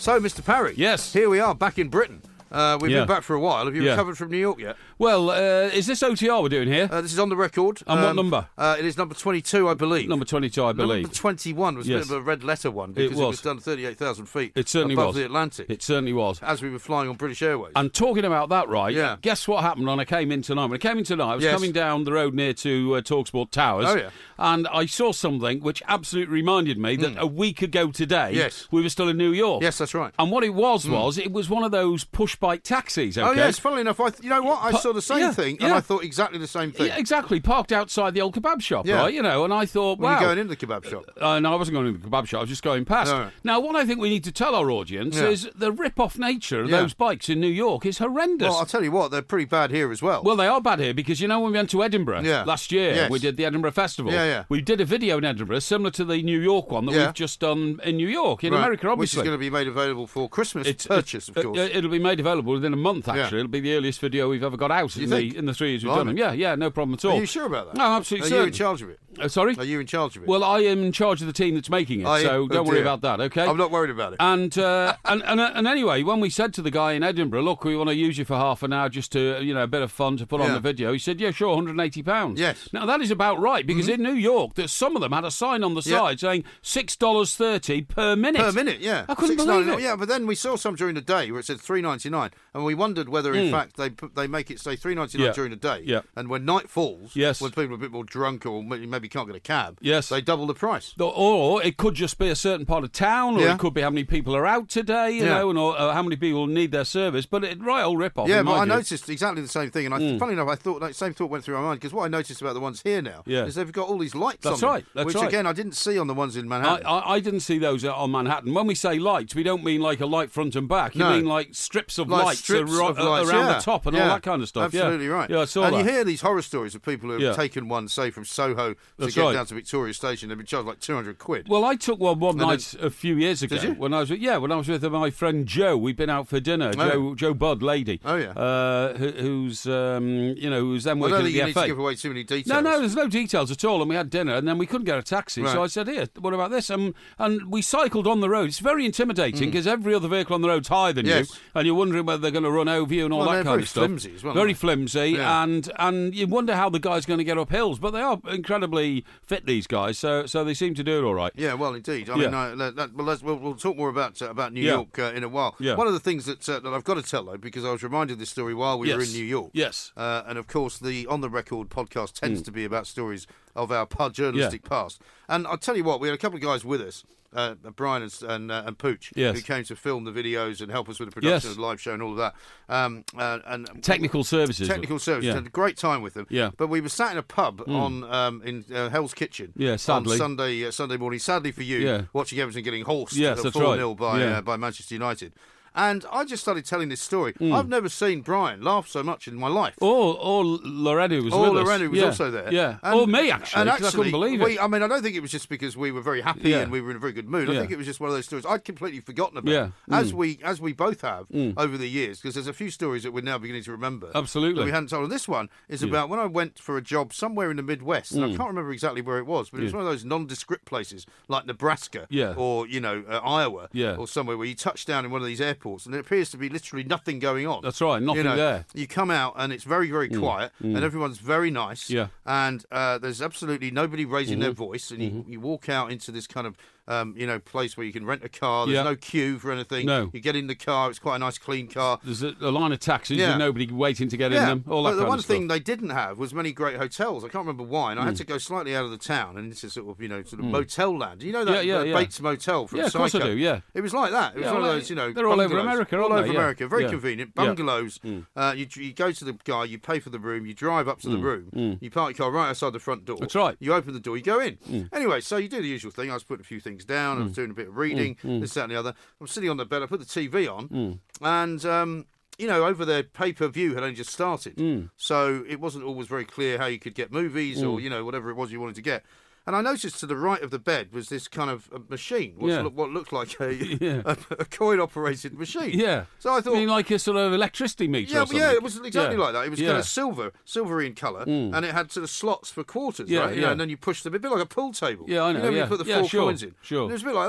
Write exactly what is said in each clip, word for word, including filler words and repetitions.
So, Mister Parry. Yes. Here we are, back in Britain. Uh, we've Yeah. been back for a while. Have you Yeah. recovered from New York yet? Well, uh, is this O T R we're doing here? Uh, this is on the record. And what number? Uh, it is number twenty-two, I believe. Number twenty-two, I believe. Number twenty-one was Yes. a bit of a red letter one because It it was. was, done thirty-eight thousand feet It certainly above was. the Atlantic It certainly was. as we were flying on British Airways. And talking about that, right? Yeah. Guess what happened when I came in tonight? When I came in tonight, I was Yes. coming down the road near to uh, Talksport Towers. Oh, yeah. And I saw something which absolutely reminded me that a week ago today, Yes. we were still in New York. Yes, that's right. And what it was was it was one of those push bike taxis. Okay? Oh, yes, funnily enough, I th- you know what? I Pa- saw the same yeah, thing and yeah. I thought exactly the same thing. Yeah, exactly. Parked outside the old kebab shop, Yeah. right? You know, and I thought, When wow. you're going into the kebab shop. Uh, no, I wasn't going to the kebab shop. I was just going past. All right. Now, what I think we need to tell our audience Yeah. is the rip-off nature of Yeah. those bikes in New York is horrendous. Well, I'll tell you what, they're pretty bad here as well. Well, they are bad here because, you know, when we went to Edinburgh Yeah. last year, Yes. we did the Edinburgh Festival. Yeah, yeah. We did a video in Edinburgh similar to the New York one that Yeah. we've just done in New York, in Right, America, obviously. Which is going to be made available for Christmas It's- purchase, it- of course. uh, it'll be made available within a month, actually. Yeah. It'll be the earliest video we've ever got out You in think? the, in the three years we've Blimey. done them. Yeah, yeah, no problem at all. Are you sure about that? No, I'm absolutely Are certain. you in charge of it? Uh, sorry? Are you in charge of it? Well, I am in charge of the team that's making it, Are you? so Oh, don't worry dear. about that, okay? I'm not worried about it. And, uh, and and and anyway, when we said to the guy in Edinburgh, look, we want to use you for half an hour just to, you know, a bit of fun to put on Yeah. the video, he said, yeah, sure, one hundred eighty pounds. Yes. Now, that is about right, because in New York, there's some of them had a sign on the Yeah. side saying six dollars thirty per minute. Per minute, yeah. I couldn't six believe ninety-nine. it. Yeah, but then we saw some during the day where it said three ninety-nine, and we wondered whether, in Mm. fact, they put, they make it say three ninety-nine Yeah. during the day, Yeah. and when night falls, Yes. when people are a bit more drunk or maybe maybe can't get a cab, Yes. they double the price. Or- Or it could just be a certain part of town, or Yeah. it could be how many people are out today, you Yeah. know, and or, uh, how many people need their service. But it right old rip off. Yeah, in but my I view. noticed exactly the same thing, and I, funny enough, I thought that same thought went through my mind because what I noticed about the ones here now Yeah. is they've got all these lights That's on right, them, that's which right. again I didn't see on the ones in I, Manhattan. I, I didn't see those on Manhattan. When we say lights, we don't mean like a light front and back. You No. mean like strips of Like lights, strips ar- of lights, around yeah. the top and Yeah. all that kind of stuff. Absolutely yeah. right. Yeah, I saw and that. you hear these horror stories of people who have Yeah. taken one, say, from Soho to That's get right. down to Victoria Station. They've been charged like two hundred quid. Well, I took one one then- night a few years ago Did you? when I was with, yeah when I was with my friend Joe. We'd been out for dinner. Oh. Joe Joe Budd, lady. Oh, yeah. Uh, who, who's um, you know who's then I working don't at think the you need F A. to give away too many details. No, no, there's no details at all. And we had dinner, and then we couldn't get a taxi. Right. So I said, "Here, what about this?" And and we cycled on the road. It's very intimidating because every other vehicle on the road's higher than Mm. Yes. you, and you're wondering whether they're going to run over you and all Well, that they're kind very of stuff. flimsy as well, Very aren't they? flimsy, Yeah. and and you wonder how the guy's going to get up hills. But they are incredibly fit, these guys. So so they seem to do it all right. Yeah, well, indeed. I Yeah. mean, uh, that, that, well, let's, we'll, we'll talk more about uh, about New Yeah. York uh, in a while. Yeah. One of the things that uh, that I've got to tell though, because I was reminded of this story while we were Yes. in New York. Yes. Uh, and of course, the On the Record podcast tends to be about stories of our pa- journalistic past. And I'll tell you what, we had a couple of guys with us. Uh, Brian and and, uh, and Pooch, Yes. who came to film the videos and help us with the production Yes. of the live show and all of that. Um, uh, and Technical services. technical services. Yeah. Had a great time with them. Yeah. But we were sat in a pub on um, in uh, Hell's Kitchen. Yeah, sadly. On Sunday uh, Sunday morning. Sadly for you, Yeah. watching Everton getting horsed Yes, at that's four right. nil by Yeah. uh, by Manchester United. And I just started telling this story. Mm. I've never seen Brian laugh so much in my life. Or or Loretta was Or with us. Loretta was yeah. also there. Yeah. And- or me, actually, and 'cause I couldn't believe it. we, I mean, I don't think it was just because we were very happy Yeah. and we were in a very good mood. I Yeah. think it was just one of those stories I'd completely forgotten about. Yeah. As Mm. we as we both have over the years, because there's a few stories that we're now beginning to remember. Absolutely. That we hadn't told. And this one is about when I went for a job somewhere in the Midwest, and I can't remember exactly where it was, but it was Mm. Yeah. one of those nondescript places like Nebraska Yeah. or, you know, uh, Iowa Yeah. or somewhere where you touch down in one of these airports and there appears to be literally nothing going on. That's right, nothing you know, there. You come out and it's very, very quiet and everyone's very nice. Yeah. And uh, there's absolutely nobody raising their Mm-hmm. voice. And you, you walk out into this kind of, um, you know, place where you can rent a car. There's Yeah. no queue for anything. No. You get in the car. It's quite a nice, clean car. There's a, a line of taxis Yeah. with nobody waiting to get in Yeah, them. All that but the kind one of thing stuff. they didn't have was many great hotels. I can't remember why, and I had to go slightly out of the town, and this is sort of you know sort of motel land. You know that Mm. Yeah, yeah, uh, yeah. Bates Motel from Yeah, of course I Psycho? do, yeah. It was like that. It was Yeah, one well, of those, you know, they're all over bungalows. America, all aren't over they? Yeah. America. Very Yeah. convenient Yeah. bungalows. Uh, you you go to the guy, you pay for the room, you drive up to the room, you park your car right outside the front door. Mm. That's right. Mm. You open the door, you go in. Anyway, so you do the usual thing. I was putting a few things down. I was doing a bit of reading, this, that, and the other. I'm sitting on the bed. I put the T V on, Mm. and. Um, you know, over there, pay-per-view had only just started. Mm. So it wasn't always very clear how you could get movies or, you know, whatever it was you wanted to get. And I noticed to the right of the bed was this kind of a machine, what's Yeah. lo- what looked like a, Yeah. a, a coin-operated machine. Yeah. So I thought... You mean like a sort of electricity meter yeah, or but something? yeah, it was exactly Yeah. like that. It was Yeah. kind of silver, silvery in colour, and it had sort of slots for quarters, Yeah, right? You yeah. know, and then you push them, a bit like a pool table. Yeah, I know, You know, when yeah. you put the Yeah, four sure, coins in. sure. It was a bit like that.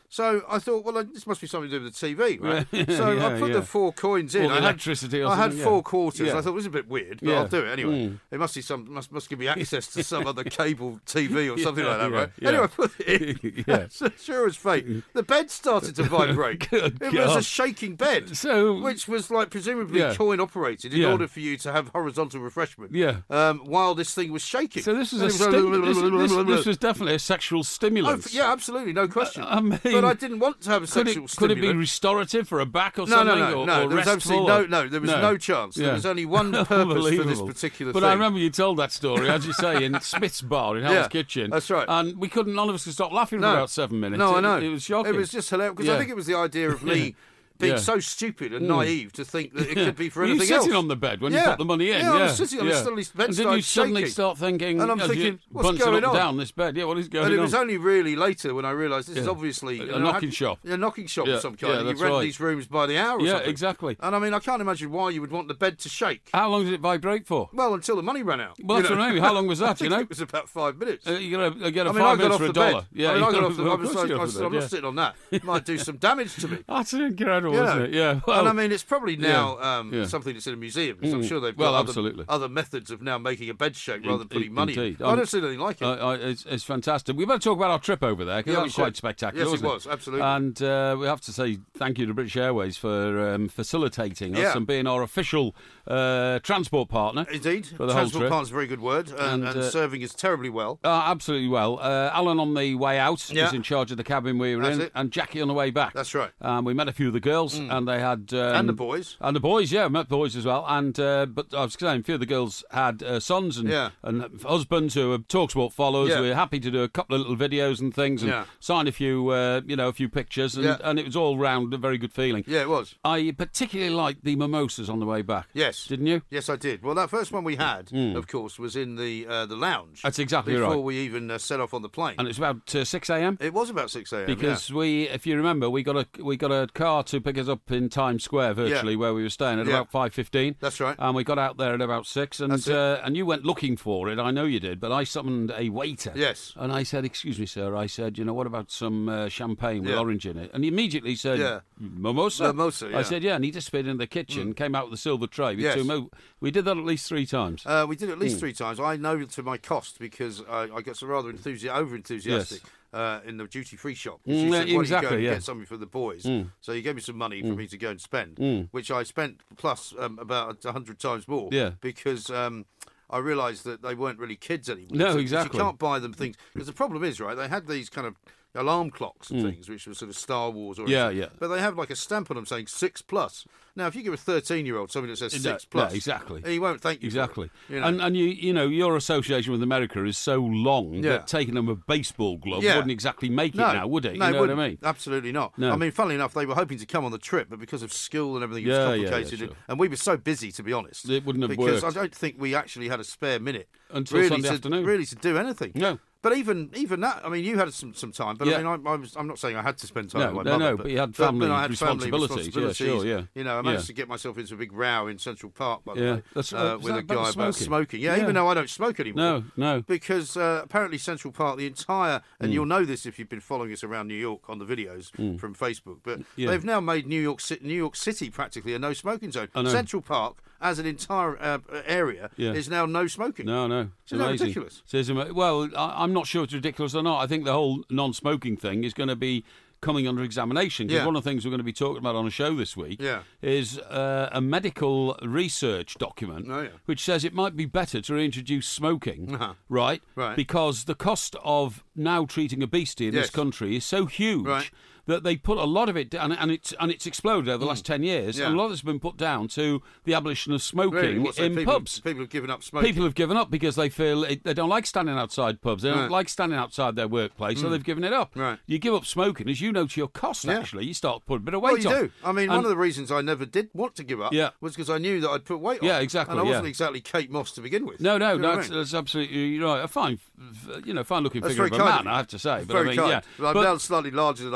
So I thought, well, this must be something to do with the T V, right? Yeah, so yeah, I put yeah. the four coins in. Or the I had, electricity or I had something, four yeah. quarters. Yeah. I thought, this is a bit weird, but Yeah. I'll do it anyway. Mm. It must be some must must give me access to some other cable T V or something Yeah, like that, yeah, right? yeah. Anyway, I put it in. Yeah. So sure as fate, the bed started to vibrate. Good it was a God. shaking bed. So, Which was like presumably Yeah. coin operated in Yeah. order for you to have horizontal refreshment. Yeah. Um, while this thing was shaking. so this was And a it was stim- like- this, this, this was definitely a sexual Oh, stimulant. f- yeah, absolutely, no question. I mean, but I didn't want to have a could sexual it, could it be stimulant. restorative for a back or No, something? no, no, or, no. or There was restful absolutely or- no, no. There was No. no, chance. There Yeah. was only one purpose for this Unbelievable. particular But thing. I remember you told that story, as you say, in Smith's Bar in Hell's Yeah, Kitchen. that's right. And we couldn't, none of us could stop laughing No. for about seven minutes. No, it, I know. It was shocking. It was just hilarious because Yeah. I think it was the idea of me being Yeah. so stupid and Mm. naive to think that it Yeah. could be for Were anything you else. sitting on the bed when yeah. you put the money in? Yeah, I was sitting on yeah. the suddenly bed And didn't you started suddenly shaking. start thinking, And I'm as thinking, you what's bunching going up on? down this bed? Yeah, what is going And it on? was only really later when I realised this is Yeah. obviously A you know, I knocking had- shop. A knocking shop Yeah, of some kind. yeah, and you that's rent right. these rooms by the hour or Yeah, something. exactly. And I mean, I can't imagine why you would want the bed to shake. How long did it vibrate for? Well, until the money ran out. Well, you that's know. what I mean. How long was I that, you think know? It was about five minutes. Uh, you get a, you get a I mean, I five got minutes off for a the dollar. bed. Yeah, I mean, you I got got off the of I course was you like, got I off said, the I'm bed, not yeah. sitting on that. It might do some damage to me. That's incredible, You isn't know. it? Yeah. Well, and I mean, it's probably now um, yeah. something that's in a museum. Because I'm Mm. sure they've Well, got other, absolutely. other methods of now making a bed shake rather than In- putting money in. indeed. I Um, don't see anything like it. I, I, it's, it's fantastic. We better talk about our trip over there because Yeah, that we was quite should. spectacular. Yes, it wasn't was, absolutely. And uh, we have to say thank you to British Airways for um, facilitating us Yeah. and being our official uh, transport partner. Indeed. for the whole Transport trip. partner's a very good word, and, And, and uh, serving us terribly well. Uh, absolutely well. Uh, Alan on the way out Yeah. was in charge of the cabin we were That's in, it. and Jackie on the way back. That's right. Um, we met a few of the girls, and they had um, And the boys. and the boys, yeah, met boys as well. And uh, but I was saying, a few of the girls had uh, sons and Yeah. and husbands who were Talksport followers. Yeah. We were happy to do a couple of little videos and things, and Yeah. sign a few, uh, you know, a few pictures, and, Yeah. and it was all round a very good feeling. Yeah, it was. I particularly liked the mimosas on the way back. Yes. Didn't you? Yes, I did. Well, that first one we had, of course, was in the uh, the lounge. That's exactly before right. we even uh, set off on the plane. And it was about uh, six a.m. It was about six a.m. Because we, if you remember, we got a we got a car to pick us up in Times Square, virtually where we were staying at Yeah. about five fifteen. That's right. And we got out there at about six, and That's it. uh, and you went looking for it. I know you did, but I summoned a waiter. Yes. And I said, "Excuse me, sir." I said, "You know, what about some uh, champagne with Yeah. orange in it?" And he immediately said, Yeah. "Mimosa." Mimosa, yeah. I said, "Yeah." And he disappeared in the kitchen, came out with a silver tray. with Yes. two mo- we did that at least three times. Uh, we did it at Hmm. least three times. I know to my cost because I, I got so rather enthusi- over enthusiastic uh, in the duty free shop. Mm, She yeah, said, "Why don't you exactly, go and yeah. get something for the boys?" Mm. So he gave me some money for me to go and spend, Mm. which I spent plus um, about a hundred times more. Yeah. because. Um, I realised that they weren't really kids anymore. No, So- 'cause exactly. You can't buy them things because the problem is, right? They had these kind of alarm clocks and things, which were sort of Star Wars or Mm. Yeah, anything. yeah. But they have like a stamp on them saying six plus. Now, if you give a thirteen-year-old something that says Yeah, six plus, yeah, exactly. he won't thank you. for it, Exactly, you know. and and you you know your association with America is so long Yeah. that taking them a baseball glove Yeah. wouldn't exactly make it No, now, would it? No, you it know what I wouldn't. mean? Absolutely not. No. I mean, funnily enough, they were hoping to come on the trip, but because of school and everything, it was Yeah, yeah, yeah, complicated. sure. And we were so busy, to be honest. It wouldn't have because worked. I don't think we actually had a spare minute Until really Sunday to, afternoon. really to do anything. No. But even even that, I mean, you had some some time, but Yeah. I mean, I, I was, I'm not saying I had to spend time No, with my no, mother, no, but, but you had but- family but I had responsibilities. Family Yeah, responsibilities. sure, yeah. You know, I managed Yeah. to get myself into a big row in Central Park, by the Yeah. way, That's- uh, uh, was with that a guy about about smoking? smoking. Yeah, Yeah. even though I don't smoke anymore. No, no. Because uh, apparently Central Park, the entire, Mm. and you'll know this if you've been following us around New York on the videos from Facebook, but Mm. Yeah. they've now made New York, City, New York City practically a no smoking zone. I know. Central Park, as an entire uh, area, Yeah. is now no smoking. No, no, it's Isn't that amazing. ridiculous? It is ama- well, I, I'm not sure it's ridiculous or not. I think the whole non-smoking thing is going to be coming under examination because Yeah. one of the things we're going to be talking about on a show this week Yeah. is uh, a medical research document Oh, yeah. which says it might be better to reintroduce smoking, Uh-huh. right? Right. Because the cost of now treating obesity in this Yes. country is so huge. Right. That they put a lot of it down, and it's and it's exploded over the last ten years. Mm. Yeah. And a lot of it's been put down to the abolition of smoking Really? What, so in people, pubs. People have given up smoking. People have given up because they feel it, they don't like standing outside pubs. They don't Right. like standing outside their workplace, so they've given it up. Right. You give up smoking, as you know, to your cost. Yeah. Actually, you start putting a bit of Well, weight you on. do. I mean, And- one of the reasons I never did want to give up Yeah. was because I knew that I'd put weight on. Yeah, exactly, And I wasn't yeah. exactly Kate Moss to begin with. No, no, You know what I that's, mean? that's absolutely you're right. A fine, f- you know, fine-looking That's figure very of a kind man, of you. I have to say. But Very I mean, kind. yeah, Well, I'm but, now slightly larger than I'd like to be.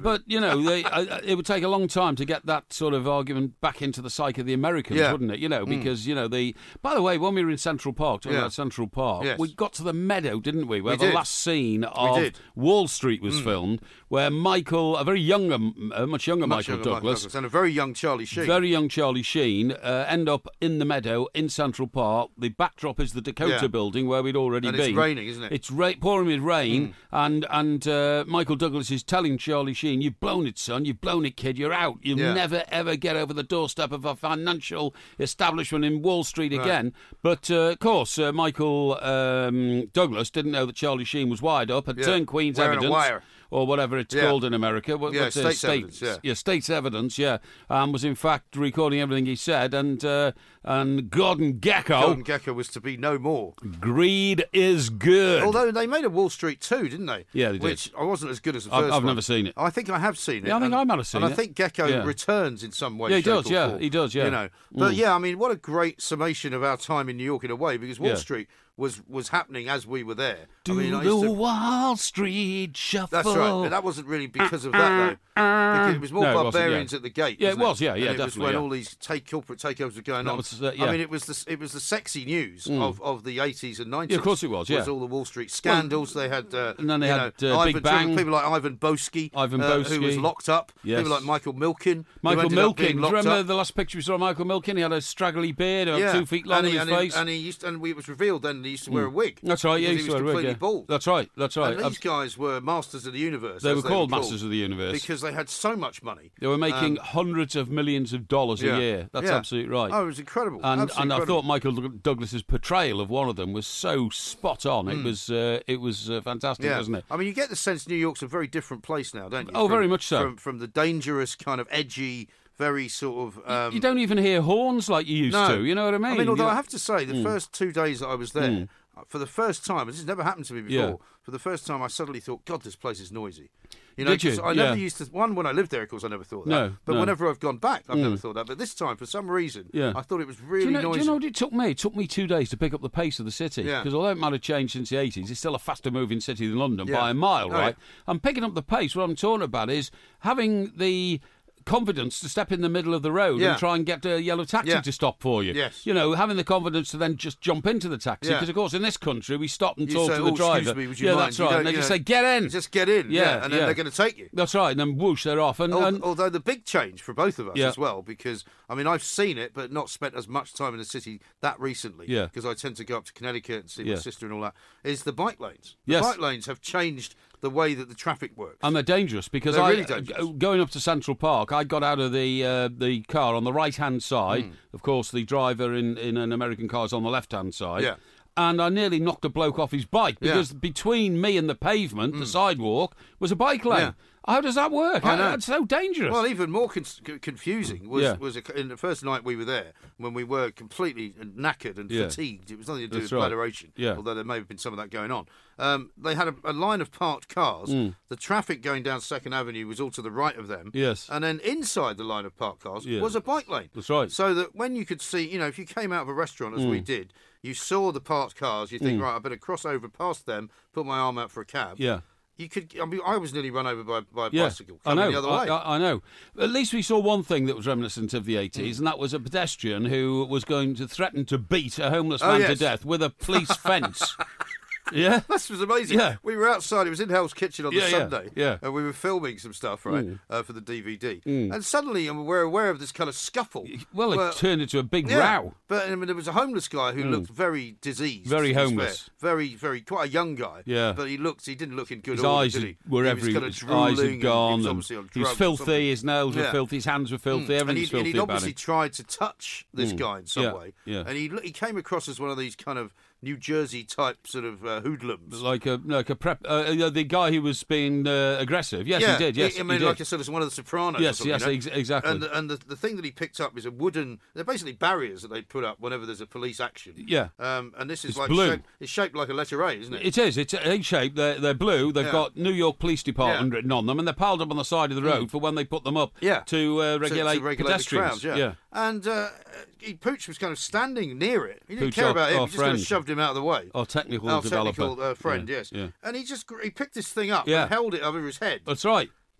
but you know, they, uh, it would take a long time to get that sort of argument back into the psyche of the Americans, yeah. wouldn't it? You know, because mm. you know the. By the way, when we were in Central Park, talking yeah. about Central Park, yes. we got to the meadow, didn't we? Where we the did. last scene of Wall Street was mm. filmed, where Michael, a very young, a much younger much Michael younger Douglas, Douglas, and a very young Charlie Sheen, very young Charlie Sheen, uh, end up in the meadow in Central Park. The backdrop is the Dakota yeah. building where we'd already and been. It's raining, isn't it? It's ra- pouring with rain, mm. and and uh, Michael Douglas is telling Charlie Sheen, "You've blown it, son. You've blown it, kid. You're out. You'll yeah. never ever get over the doorstep of a financial establishment in Wall Street right. again." But uh, of course, uh, Michael um, Douglas didn't know that Charlie Sheen was wired up, had yeah. turned Queen's Wearing evidence. A wire. Or whatever it's yeah. called in America. What, yeah, what's state's state, evidence, yeah. yeah, state's evidence, yeah. And um, was in fact recording everything he said. And uh, and Gordon Gekko. Gordon Gekko was to be no more. Greed is good. Although they made a Wall Street two, didn't they? Yeah, they did. Which I wasn't as good as the I've, first I've one. never seen it. I think I have seen it. Yeah, I think and, I might have seen and it. And I think Gekko yeah. returns in some way. Yeah, he shape does. or Yeah, form, he does. Yeah, you know. But mm. yeah, I mean, what a great summation of our time in New York in a way, because Wall yeah. Street was was happening as we were there. Do I mean, I the used to, Wall Street Shuffle. That's right. But that wasn't really because of that, though. Because it was more no, barbarians yeah. at the gate. Yeah, it was. It? Yeah, yeah, and it definitely. was when yeah. all these take corporate takeovers were going that on. Was, uh, yeah. I mean, it was the it was the sexy news mm. of, of the eighties and nineties. Yeah, of course it was. Yeah, was all the Wall Street scandals. Well, they had, uh, and then they you had know, uh, Ivan, Big Bang. People like Ivan Boesky, Ivan uh, Boesky, who was locked up. Yes. People like Michael Milken. Michael Milken. Do you remember up. the last picture we saw of Michael Milken? He had a straggly beard, about yeah. two feet long and on he, his and face. He, and he used, and it was revealed then that he used to wear a wig. That's right. Yeah, he used used to wear a wear wig. Yeah. bald. That's right. That's right. And these guys were masters of the universe. They were they called were masters of the universe because they had so much money. They were making um, hundreds of millions of dollars yeah. a year. That's yeah. absolutely right. Oh, it was incredible. And absolutely and incredible. I thought Michael Douglas's portrayal of one of them was so spot on. Mm. It was uh, it was uh, fantastic, yeah. wasn't it? I mean, you get the sense New York's a very different place now, don't you? Oh, from, very much so. From, from the dangerous, kind of edgy, very sort of. Um, you don't even hear horns like you used no. to. You know what I mean? I mean, although You're... I have to say, the mm. first two days that I was there, mm. for the first time, this has never happened to me before. Yeah. For the first time, I suddenly thought, God, this place is noisy. You know, Did you? I yeah. never used to. One, when I lived there, of course, I never thought that. No, but no. whenever I've gone back, I've mm. never thought that. But this time, for some reason, yeah. I thought it was really do you know, noisy. Do you know what it took me? It took me two days to pick up the pace of the city. Yeah. Because although it might have changed since the eighties, it's still a faster moving city than London yeah. by a mile, oh, right? Yeah. I'm picking up the pace. What I'm talking about is having the confidence to step in the middle of the road yeah. and try and get a yellow taxi yeah. to stop for you. Yes. You know, having the confidence to then just jump into the taxi. Because, yeah. of course, in this country, we stop and you talk say, to the oh, driver. Excuse me, would you yeah, mind? that's You right. don't- And they you just know, say, get in. Just get in. Yeah, Yeah. And then yeah. they're going to take you. That's right. And then whoosh, they're off. And, Al- and Although the big change for both of us Yeah. as well, because, I mean, I've seen it, but not spent as much time in the city that recently. Yeah. Because I tend to go up to Connecticut and see Yeah. my sister and all that, is the bike lanes. The Yes. bike lanes have changed the way that the traffic works. And they're dangerous because They're I, really dangerous. uh, going up to Central Park, I got out of the uh, the car on the right hand side. Mm. Of course, the driver in, in an American car is on the left hand side. Yeah. And I nearly knocked a bloke off his bike Yeah. because between me and the pavement, the sidewalk, was a bike lane. Yeah. How does that work? I know. That's so dangerous. Well, even more con- confusing was Yeah. was a, in the first night we were there when we were completely knackered and Yeah. fatigued. It was nothing to do That's with right. bladderation, Yeah. although there may have been some of that going on. Um, they had a, a line of parked cars. Mm. The traffic going down Second Avenue was all to the right of them. Yes. And then inside the line of parked cars Yeah. was a bike lane. That's right. So that when you could see, you know, if you came out of a restaurant as we Mm. did, you saw the parked cars. You think, Mm. right, I better cross over past them, put my arm out for a cab. Yeah. You could. I mean, I was nearly run over by, by a Yeah, bicycle I coming know. the other I, way. I, I know. At least we saw one thing that was reminiscent of the Mm. eighties, and that was a pedestrian who was going to threaten to beat a homeless Oh, man to yes. death with a police fence. Yeah. This was amazing. Yeah. We were outside. It was in Hell's Kitchen on Yeah, the yeah, Sunday. yeah. And we were filming some stuff, right, Mm. uh, for the D V D. Mm. And suddenly, and we're aware of this kind of scuffle. Well, it where- turned into a big yeah, row. But I mean, there was a homeless guy who Mm. looked very diseased. Very to be homeless. fair. Very, very, quite a young guy. Yeah. But he looked, he didn't look in good His order, eyes did he? were he every. was kind of His drooling eyes and had gone. He was and obviously on he was drugs or something. filthy. His nails were Yeah. filthy. His hands were filthy. Mm. Everything and was he'd, and filthy he'd about obviously him. tried to touch this Mm. guy in some Yeah, way. yeah. And he he came across as one of these kind of New Jersey type sort of uh, hoodlums. Like a like a prep. Uh, the guy who was being uh, aggressive. Yes, yeah, he did. Yes, I mean, he like did. I said, it's one of the Sopranos. Yes, or something, yes, you know? ex- exactly. And the, and the the thing that he picked up is a wooden. They're basically barriers that they put up whenever there's a police action. Yeah. Um, and this is It's like blue. Shaped, it's shaped like a letter A, isn't it? It is. It's egg-shaped. They're, they're blue. They've Yeah. got New York Police Department Yeah. written on them, and they're piled up on the side of the road Mm. for when they put them up Yeah. to, uh, To- regulate, to regulate pedestrians. the crowd, yeah. And uh, he, Pooch was kind of standing near it. He didn't Pooch, care our- about him. our He just kind friend. of shoved him out of the way. Our technical Our developer. technical uh, friend, Yeah, yes. yeah. And he just gr- he picked this thing up Yeah. and held it over his head. That's right.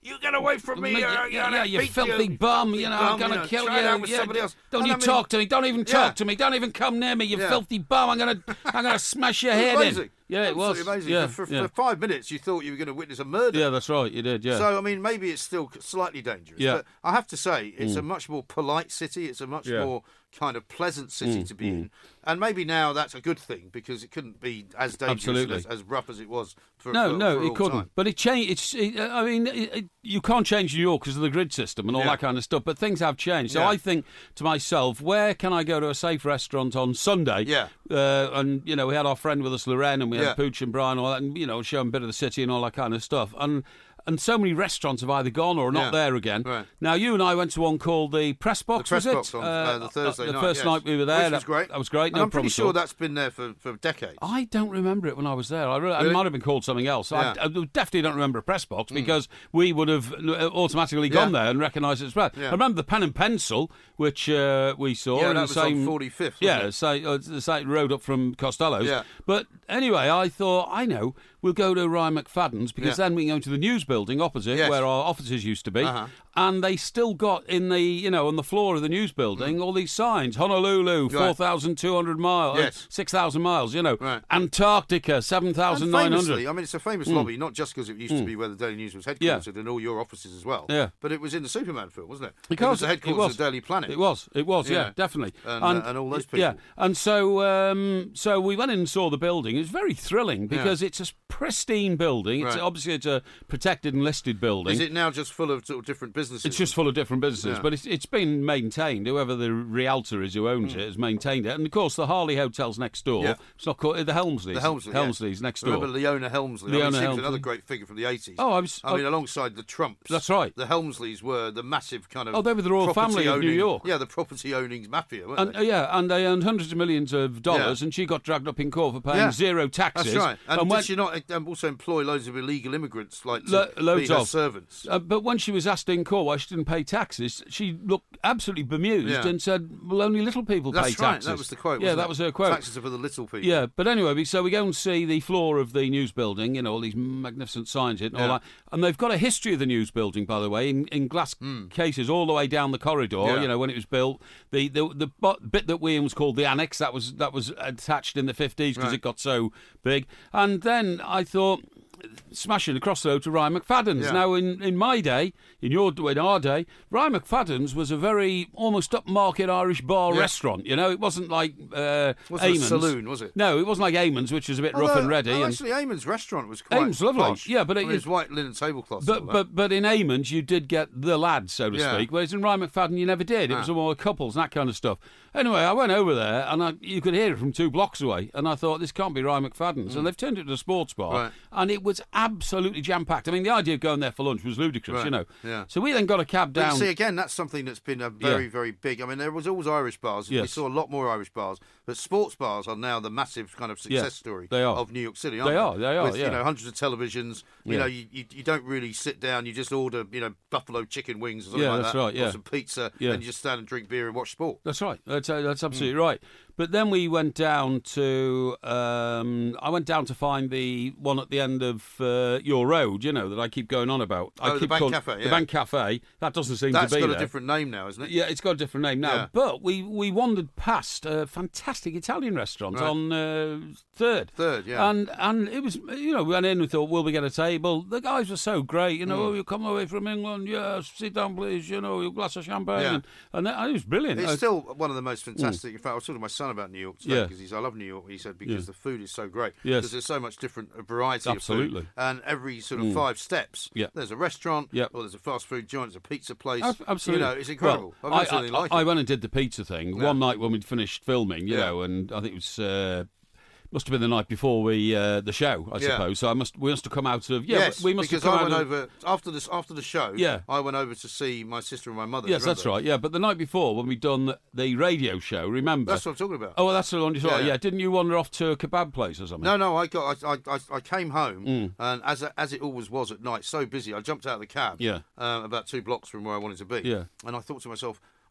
You get away from me! Yeah, uh, yeah, yeah, you beat filthy you, bum! filthy You know, bum, I'm gonna you know, kill try it you. out with Yeah, somebody else. don't And you I mean, talk to me? Don't even talk yeah. to me! Don't even come near me! You Yeah. filthy bum! I'm gonna, I'm gonna smash your It was head amazing. in. Yeah, it was Absolutely amazing. Yeah, for, for, yeah. for five minutes, you thought you were going to witness a murder. Yeah, that's right. You did. Yeah. So, I mean, maybe it's still slightly dangerous. Yeah. But I have to say, it's a much more polite city. It's a much Yeah. more kind of pleasant city to be in. And maybe now that's a good thing because it couldn't be as dangerous, Absolutely. as, as rough as it was for No, for, no, for it all couldn't. time. But it changed. It's. It, I mean, it, it, you can't change New York because of the grid system and all Yeah. that kind of stuff. But things have changed. So Yeah. I think to myself, where can I go to a safe restaurant on Sunday? Yeah. Uh, and you know, we had our friend with us, Lorraine, and we had Yeah. Pooch and Brian, and all that, and you know, show them a bit of the city and all that kind of stuff. And and so many restaurants have either gone or are not Yeah. there again. Right. Now, you and I went to one called the Press Box. The press was box it? on uh, the Thursday the night. first yes. night we were there. Which was that, great. That was great. And No I'm pretty problem sure at all. that's been there for, for decades. I don't remember it when I was there. I, re- Really? It might have been called something else. Yeah. I, I definitely don't remember a press box because we would have uh, automatically gone Yeah. there and recognised it as press. Yeah. I remember the Pen and Pencil, which uh, we saw. Yeah, in that the was on same, forty-fifth, wasn't Yeah, it? say, uh, the same road up from Costello's. Yeah. But anyway, I thought, I know, we'll go to Ryan McFadden's because Yeah. then we can go to the news building opposite Yes. where our offices used to be. Uh-huh. And they still got in the, you know, on the floor of the news building, all these signs. Honolulu, Mm. Right. four thousand two hundred miles, Yes. six thousand miles, you know. Right. Antarctica, seven thousand And nine hundred. famously, I mean, it's a famous lobby, not just because it used to be where the Daily News was headquartered and all your offices as well. Yeah. But it was in the Superman film, wasn't it? Because it was the headquarters it was. of the Daily Planet. It was, it was, yeah, Yeah. definitely, And, uh, and all those people. Yeah, and so, um, so we went in and saw the building. It was very thrilling because it's a pristine building. It's Right. obviously it's a protected and listed building. Is it now just full of sort of different businesses? It's just full of different businesses, Yeah. but it's, it's been maintained. Whoever the realtor is who owns it has maintained it. And of course, the Harley Hotel's next door. Yeah. It's not called the Helmsleys. The Helmsley, Helmsley's yeah. next door. Remember Leona Helmsley? I Leona mean, she was Helmsley. another great figure from the eighties. Oh, I was- I mean, I- alongside the Trumps. That's right. The Helmsleys were the massive kind of. Oh, they were the royal family of New property-owning- York. Yeah, the property owning mafia, weren't And, they? uh, yeah, and they earned hundreds of millions of dollars, Yeah. and she got dragged up in court for paying Yeah. zero taxes. That's right. And, And did when- she not um, also employ loads of illegal immigrants, like to Lo- loads be her of. servants? Uh, but when she was asked in court why she didn't pay taxes, she looked absolutely bemused Yeah. and said, "Well, only little people That's pay right. taxes." That was the quote. Yeah, wasn't that it? was her quote. Taxes are for the little people. Yeah, but anyway, so we go and see the floor of the news building, you know, all these magnificent signs in it and all Yeah. that. And they've got a history of the news building, by the way, in, in glass cases all the way down the corridor, Hmm. Yeah. you know, when it was built. The the, the bo- bit that Williams called the annex, that was that was attached in the fifties because Right. it got so big. And then I thought, smashing across the road to Ryan McFadden's. Yeah. Now, in, in my day, in your in our day, Ryan McFadden's was a very almost upmarket Irish bar Yeah. restaurant. You know, it wasn't like uh, Wasn't a Eamon's. saloon, was it? No, it wasn't like Eamon's, which was a bit rough Although- and ready. oh, and, actually, Eamon's restaurant was quite Eamon's lovely. posh. Yeah, but I it- mean, it was white linen tablecloths. but and all that. but but in Eamon's, you did get the lads, so to Yeah. speak. Whereas in Ryan McFadden, you never did. It was Ah. all couples and that kind of stuff. Anyway, I went over there and I, you could hear it from two blocks away, and I thought this can't be Ryan McFadden's, and they've turned it into a sports bar, Mm. Right. and it was absolutely jam packed. I mean, the idea of going there for lunch was ludicrous, Right. you know. Yeah. So we then got a cab But down. see, again, that's something that's been a very, Yeah. very big. I mean, there was always Irish bars. and We Yes. saw a lot more Irish bars, but sports bars are now the massive kind of success Yeah, story they are. of New York City. Aren't They they are, they are, With yeah. you know hundreds of televisions. You Yeah. know, you, you you don't really sit down. You just order you know buffalo chicken wings or something Yeah, like that's that, right, or yeah. some pizza, Yeah. and you just stand and drink beer and watch sport. That's right. That's uh, that's absolutely Mm. right. But then we went down to. Um, I went down to find the one at the end of uh, your road. You know that I keep going on about. I Oh, the keep Bank calling- Cafe, The yeah. Bank Cafe. That doesn't seem That's to be got there. a different name now, isn't it? Yeah, it's got a different name now. Yeah. But we, we wandered past a fantastic Italian restaurant Right. on uh, Third. Third, yeah. And and it was, you know, we went in, we thought, will we get a table? The guys were so great, you know, Mm. oh, you come away from England, yes, sit down, please, you know, a glass of champagne. Yeah. And, and that- it was brilliant. It's Uh, still one of the most fantastic. In fact, I was talking to my son about New York today Yeah. because he's I love New York. He said because Yeah. the food is so great. Yes. Because there's so much different variety Absolutely. of food, and every sort of five steps, Yeah. there's a restaurant, Yeah. or there's a fast food joint, there's a pizza place. Ab- Absolutely. You know, it's incredible. Well, I've I, never seen anything I, like I it. went and did the pizza thing Yeah. one night when we'd finished filming, you Yeah. know, and I think it was. Uh, must have been the night before we uh, the show, I Yeah. suppose. So I must we must have come out of yeah. yes, we must because have come I out went of, over after this after the show. Yeah. I went over to see my sister and my mother. Yes, remember? that's right. Yeah, but the night before when we'd done the radio show, remember? That's what I'm talking about. Oh, well, that's the one you saw. Yeah, Yeah, yeah. didn't you wander off to a kebab place or something? No, no, I got, I, I, I came home, Mm. and as as it always was at night, so busy, I jumped out of the cab, Yeah. um, about two blocks from where I wanted to be, Yeah. and I thought to myself,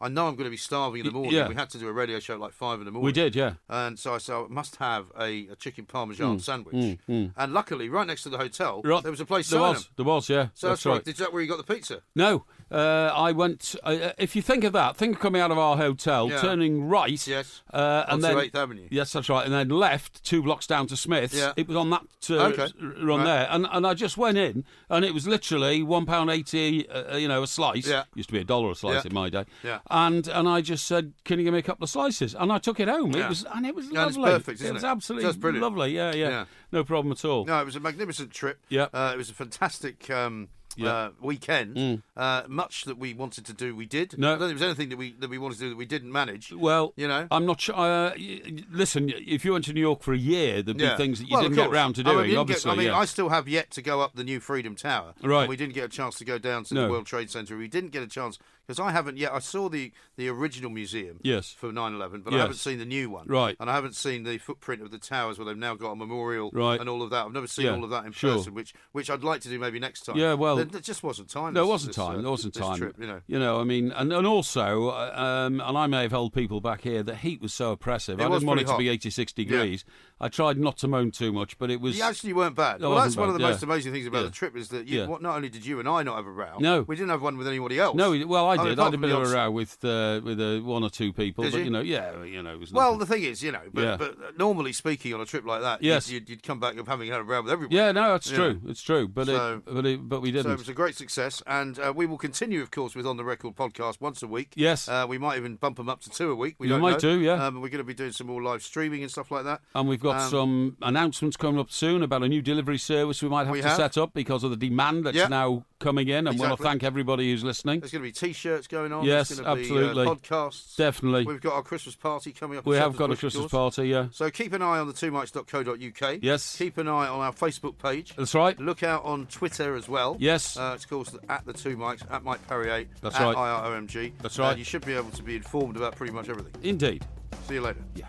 I know I'm going to be starving in the morning. Yeah. We had to do a radio show at like five in the morning. We did, yeah. And so I said, I must have a, a chicken parmesan Mm, sandwich. mm, mm. And luckily, right next to the hotel, Right. there was a place There selling was, them. there was, yeah. So that's, right. right. Is that where you got the pizza? No, uh, I went. Uh, if you think of that, think of coming out of our hotel, Yeah. turning right, Yes. uh, and Onto then eighth Avenue. Yes, that's right, and then left two blocks down to Smith's. Yeah. It was on that uh, Okay. run Right. there, and and I just went in, and it was literally one pound eighty, uh, you know, a slice. Yeah. Used to be a dollar a slice Yeah. in my day. Yeah. And and I just said, "Can you give me a couple of slices?" And I took it home. Yeah. It was and it was Yeah, and it's lovely. perfect, isn't it was it? absolutely That's brilliant. lovely. Yeah, yeah, Yeah. no problem at all. No, it was a magnificent trip. Yeah. Uh, it was a fantastic um, Yeah. uh, weekend. Mm. Uh, much that we wanted to do, we did. No. I don't think there was anything that we that we wanted to do that we didn't manage. Well, You know? I'm not sure. Uh, y- y- listen, if you went to New York for a year, there'd be Yeah. things that you Well, of didn't get course. round to I mean, we doing. didn't obviously, get, I mean, yeah. I still have yet to go up the new Freedom Tower. Right. And we didn't get a chance to go down to No. the World Trade Center. We didn't get a chance because I haven't yet. I saw the, the original museum Yes. for nine eleven, but Yes. I haven't seen the new one. Right. And I haven't seen the footprint of the towers where they've now got a memorial Right. and all of that. I've never seen Yeah. all of that in Sure. person, which which I'd like to do maybe next time. Yeah, well- there, there just wasn't time. There this- wasn't this, time. uh, There wasn't this time. Trip, you know. You know, I mean, and, and also, uh, um, and I may have held people back here, the heat was so oppressive. It I was didn't want it pretty to be hot. eighty-six degrees. I tried not to moan too much, but it was. You actually weren't bad. It Well, that's wasn't one of bad, the yeah. most amazing things about Yeah. the trip is that you, Yeah. what, not only did you and I not have a row, No. we didn't have one with anybody else. No, well, I I mean, did. I apart had a from bit the of a odds- row with uh, with uh, one or two people, Did but you? you know, yeah, you know, it was Well, nothing. the thing is, you know, but, Yeah. but normally speaking on a trip like that, Yes. you'd, you'd come back of having had a row with everyone. Yeah, no, it's Yeah. true. It's true, but So- it, but it, but we So didn't. it was a great success, and uh, we will continue, of course, with On the Record podcast once a week. Yes. Uh, we might even bump them up to two a week. We We don't might know. do, yeah. Um, we're going to be doing some more live streaming and stuff like that. And we've got Um, some announcements coming up soon about a new delivery service we might have We to have. set up because of the demand that's Yeah. now coming in. And we want to Exactly. thank everybody who's listening. There's going to be T-shirts going on. Yes, There's going to absolutely. Be, uh, podcasts. Definitely. We've got our Christmas party coming up. We at have Shepherd's got a Bush, of Christmas course. party, yeah. So keep an eye on the two mics dot co dot uk. Yes. Keep an eye on our Facebook page. That's right. Look out on Twitter as well. Yes. Uh, it's called at the two mics, at Mike Perrier, That's at right. I R O M G. That's Uh, right. you should be able to be informed about pretty much everything. Indeed. See you later. Yeah.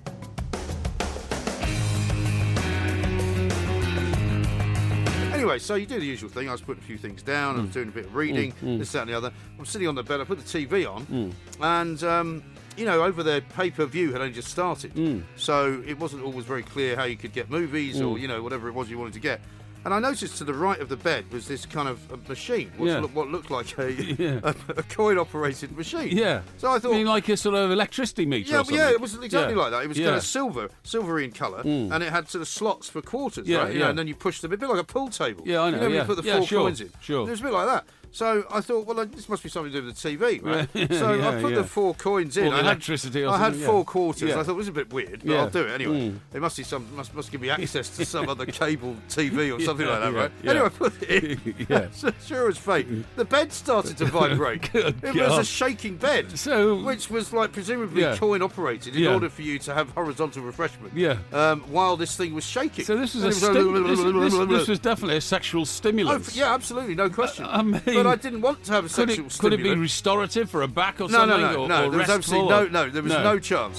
Anyway, so you do the usual thing. I was putting a few things down. I was Mm. doing a bit of reading, this, that, and the other. I'm sitting on the bed. I put the T V on, Mm. and um, you know, over there, pay-per-view had only just started, Mm. so it wasn't always very clear how you could get movies or you know whatever it was you wanted to get. And I noticed to the right of the bed was this kind of a machine, what's Yeah. look, what looked like a, Yeah. a, a coin-operated machine. Yeah. So I thought, I mean, like a sort of electricity meter yeah, or but something. yeah, it was exactly Yeah. like that. It was Yeah. kind of silver, silvery in colour, Mm. and it had sort of slots for quarters, Yeah, right? You know, yeah. and then you push them, a bit like a pool table. Yeah, I You know, know, when yeah. you put the Yeah, four sure, coins in. sure. It was a bit like that. So I thought, well, this must be something to do with the T V, right? Yeah, so yeah, I put yeah. the four coins in. Or the I had- electricity or I had something, four yeah. quarters. Yeah. I thought it was a bit weird, but Yeah. I'll do it anyway. Mm. It must be some must must give me access to some other cable T V or something Yeah, like that, yeah, right? yeah. Anyway, I put it in. Yeah. So sure as fate. The bed started to vibrate. Good it was a God. shaking bed. So, Which was like presumably Yeah. coin operated in Yeah. order for you to have horizontal refreshment. Yeah. Um, while this thing was shaking. so this was And a it stim- this, this, this like- was definitely a sexual Oh, stimulus. f- yeah, absolutely, no question. I mean, but I didn't want to have a Could sexual it, could it be stimulant. restorative for a back or No, something? no, no, or, no. or There was restful absolutely or- no, no. There was no, chance.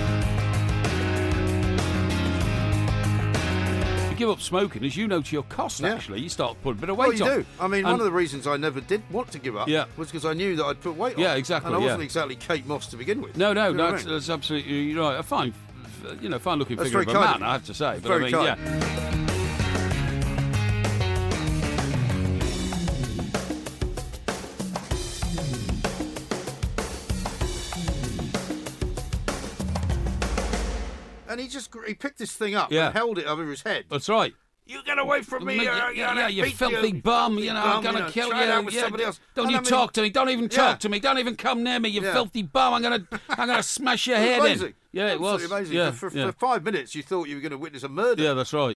You give up smoking, as you know to your cost, Yeah. actually. You start putting a bit of Well, weight you on. do. I mean, And- one of the reasons I never did want to give up Yeah. was because I knew that I'd put weight on. Yeah, exactly, And I wasn't yeah. exactly Kate Moss to begin with. No, no, You know what I that's, mean? that's absolutely right. A fine, f- you know, fine-looking That's figure of very a kind of man, you. I have to say. It's But I very mean, kind. yeah. And he just gr- he picked this thing up Yeah. and held it over his head. That's right. You get away from me! Me- uh, yeah, you yeah, know, you beat filthy bum! You know, I'm bum, gonna you know, kill try you. it out with yeah. somebody else. Don't And you I mean- talk to me! Don't even Yeah. talk to me! Don't even come near me! You Yeah. filthy bum! I'm gonna, I'm gonna smash your It was head amazing. in. Yeah, it was. Absolutely amazing. Yeah, for, for, yeah. for five minutes, you thought you were going to witness a murder. Yeah, that's right.